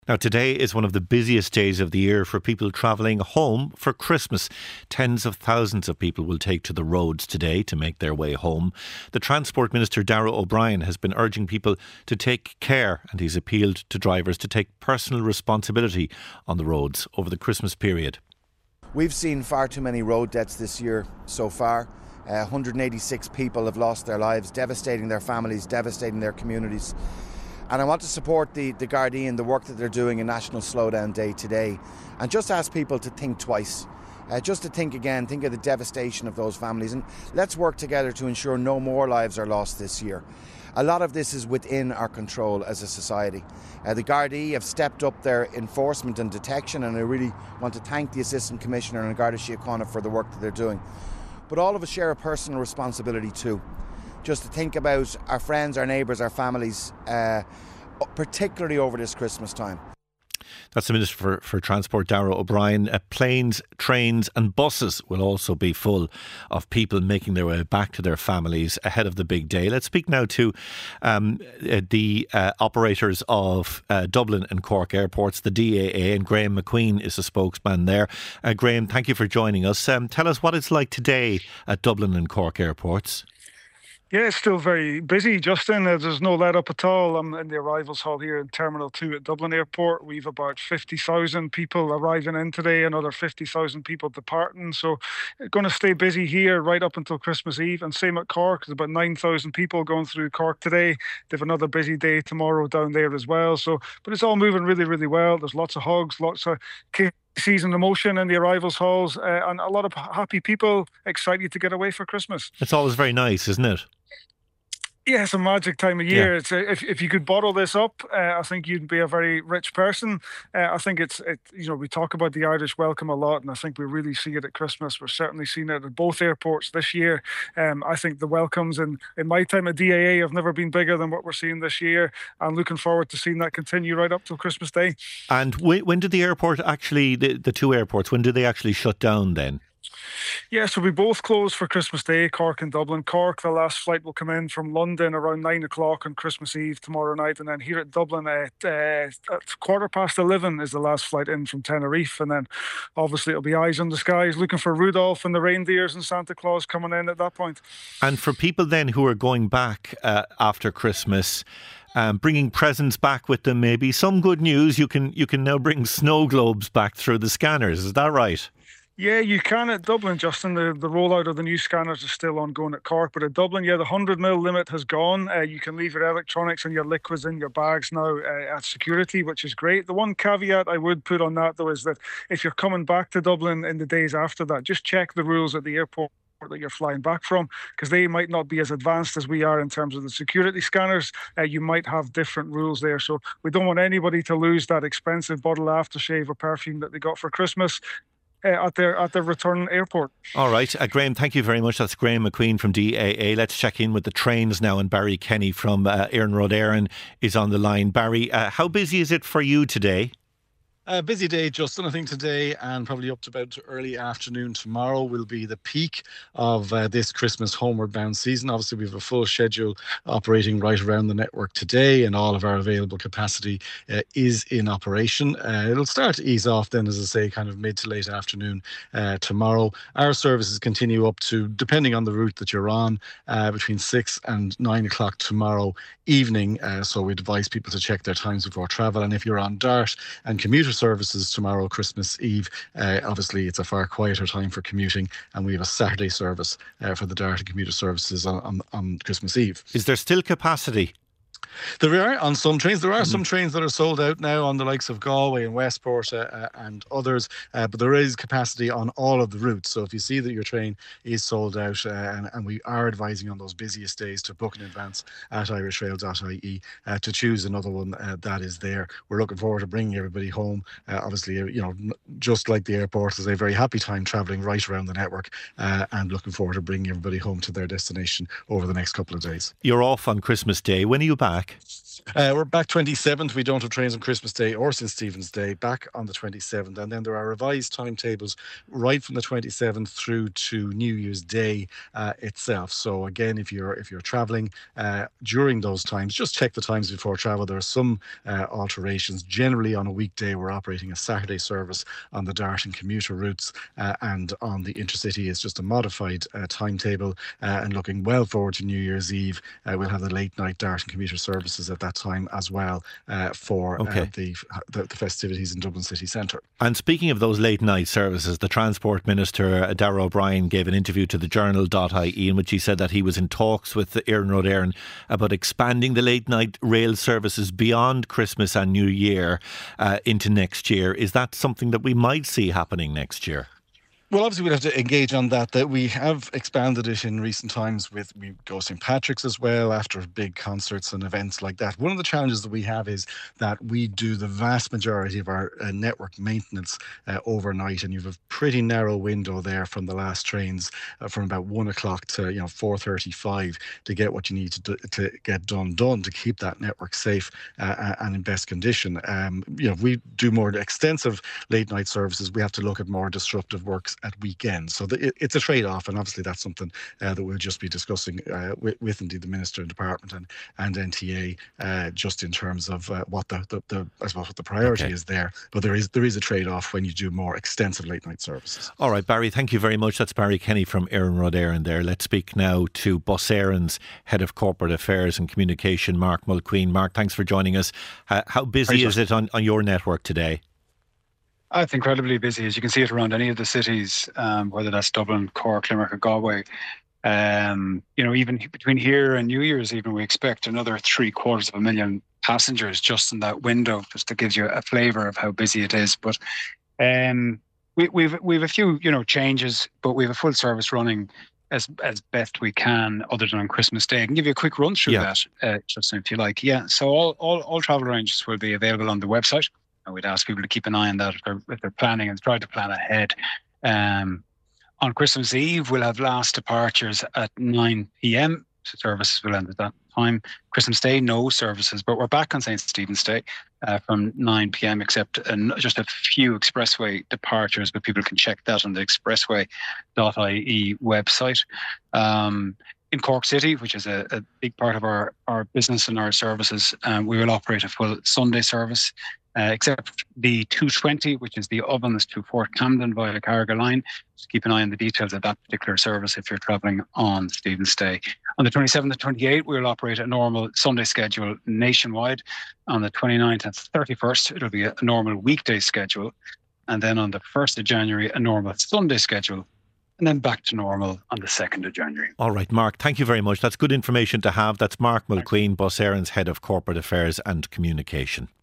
Now, today is one of the busiest days of the year for people travelling home for Christmas. Tens of thousands of people will take to the roads today to make their way home. The Transport Minister, Darragh O'Brien, has been urging people to take care, and he's appealed to drivers to take personal responsibility on the roads over the Christmas period. We've seen far too many road deaths this year so far. 186 people have lost their lives, devastating their families, devastating their communities. And I want to support the Gardaí and the work that they're doing in National Slowdown Day today, and just ask people to think twice, just to think again, think of the devastation of those families, and let's work together to ensure no more lives are lost this year. A lot of this is within our control as a society. The Gardaí have stepped up their enforcement and detection, and I really want to thank the Assistant Commissioner and Garda Síochána for the work that they're doing. But all of us share a personal responsibility too, just to think about our friends, our neighbours, our families, particularly over this Christmas time. That's the Minister for Transport, Darragh O'Brien. Planes, trains and buses will also be full of people making their way back to their families ahead of the big day. Let's speak now to the operators of Dublin and Cork airports, the DAA, and Graham McQueen is the spokesman there. Graham, thank you for joining us. Tell us what it's like today at Dublin and Cork airports. Yeah, it's still very busy, Justin. There's no let up at all. I'm in the arrivals hall here in Terminal 2 at Dublin Airport. We've about 50,000 people arriving in today, another 50,000 people departing. So going to stay busy here right up until Christmas Eve. And same at Cork. There's about 9,000 people going through Cork today. They have another busy day tomorrow down there as well. But it's all moving really, really well. There's lots of hugs, lots of season emotion in the arrivals halls, and a lot of happy people excited to get away for Christmas. It's always very nice, isn't it? Yeah, it's a magic time of year. Yeah. If you could bottle this up, I think you'd be a very rich person. I think we talk about the Irish welcome a lot, and I think we really see it at Christmas. We're certainly seeing it at both airports this year. I think the welcomes in my time at DAA have never been bigger than what we're seeing this year. I'm looking forward to seeing that continue right up till Christmas Day. And when did the airport actually, the two airports, when did they actually shut down then? Yeah, so we both close for Christmas Day, Cork and Dublin. Cork, the last flight will come in from London around 9 o'clock on Christmas Eve tomorrow night. And then here at Dublin at 11:15 is the last flight in from Tenerife. And then obviously it'll be eyes on the skies, looking for Rudolph and the reindeers and Santa Claus coming in at that point. And for people then who are going back after Christmas, bringing presents back with them, maybe some good news, you can now bring snow globes back through the scanners. Is that right? Yeah, you can at Dublin, Justin. The rollout of the new scanners is still ongoing at Cork. But at Dublin, the 100ml limit has gone. You can leave your electronics and your liquids in your bags now at security, which is great. The one caveat I would put on that, though, is that if you're coming back to Dublin in the days after that, just check the rules at the airport that you're flying back from, because they might not be as advanced as we are in terms of the security scanners. You might have different rules there. So we don't want anybody to lose that expensive bottle of aftershave or perfume that they got for Christmas at their return airport. All right, Graham, thank you very much. That's Graham McQueen from DAA. Let's check in with the trains now, and Barry Kenny from Éireann Rud Éireann is on the line. Barry, how busy is it for you today? A busy day, Justin. I think today and probably up to about early afternoon tomorrow will be the peak of this Christmas homeward bound season. Obviously, we have a full schedule operating right around the network today, and all of our available capacity is in operation. It'll start to ease off then, as I say, kind of mid to late afternoon tomorrow. Our services continue up to, depending on the route that you're on, between 6 and 9 o'clock tomorrow evening. So we'd advise people to check their times before travel. And if you're on DART and commuter services tomorrow, Christmas Eve, obviously it's a far quieter time for commuting, and we have a Saturday service for the DART and commuter services on Christmas Eve. Is there still capacity? There are on some trains. There are some trains that are sold out now on the likes of Galway and Westport and others, but there is capacity on all of the routes. So if you see that your train is sold out, and we are advising on those busiest days to book in advance at irishrail.ie to choose another one that is there. We're looking forward to bringing everybody home. Obviously, just like the airport, is a very happy time travelling right around the network, and looking forward to bringing everybody home to their destination over the next couple of days. You're off on Christmas Day. When are you back? back? We're back 27th. We don't have trains on Christmas Day or St. Stephen's Day, back on the 27th. And then there are revised timetables right from the 27th through to New Year's Day itself. So again, if you're travelling during those times, just check the times before travel. There are some alterations. Generally on a weekday, we're operating a Saturday service on the Dart and commuter routes, and on the Intercity it's just a modified timetable, and looking well forward to New Year's Eve. We'll have the late night Dart and commuter services at that time as well, for the festivities in Dublin city centre. And speaking of those late night services, the Transport Minister Darragh O'Brien gave an interview to the journal.ie in which he said that he was in talks with the Éireann Rud Éireann about expanding the late night rail services beyond Christmas and New Year into next year. Is that something that we might see happening next year? Well, obviously we'd have to engage on that. That we have expanded it in recent times. We go St. Patrick's as well after big concerts and events like that. One of the challenges that we have is that we do the vast majority of our network maintenance overnight, and you have a pretty narrow window there from the last trains from about 1 o'clock to 4:35 to get what you need to get done to keep that network safe and in best condition. If we do more extensive late night services, we have to look at more disruptive works at weekends. So it's a trade-off, and obviously that's something that we'll just be discussing with indeed the Minister and Department and NTA, just in terms of what the I suppose what the priority is there. But there is a trade-off when you do more extensive late-night services. All right, Barry, thank you very much. That's Barry Kenny from Éireann Rud Éireann there. Let's speak now to Bus Éireann's Head of Corporate Affairs and Communication, Mark Mulqueen. Mark, thanks for joining us. How busy is it on your network today? It's incredibly busy, as you can see it around any of the cities, whether that's Dublin, Cork, Limerick or Galway. Even between here and New Year's even, we expect another 750,000 passengers just in that window, just to give you a flavour of how busy it is. But we've a few changes, but we have a full service running as best we can, other than on Christmas Day. I can give you a quick run through that, Justin, if you like. Yeah, so all travel arrangements will be available on the website. And we'd ask people to keep an eye on that if they're planning, and try to plan ahead. On Christmas Eve, we'll have last departures at 9 p.m. So services will end at that time. Christmas Day, no services, but we're back on St. Stephen's Day from 9 p.m. except just a few expressway departures, but people can check that on the expressway.ie website. In Cork City, which is a big part of our business and our services, we will operate a full Sunday service, except the 220, which is the Ovens to Fort Camden via Carriga Line. Just keep an eye on the details of that particular service if you're travelling on Stephen's Day. On the 27th and 28th, we will operate a normal Sunday schedule nationwide. On the 29th and 31st, it'll be a normal weekday schedule. And then on the 1st of January, a normal Sunday schedule. And then back to normal on the 2nd of January. All right, Mark, thank you very much. That's good information to have. That's Mark Mulqueen, Bus Éireann's Head of Corporate Affairs and Communication.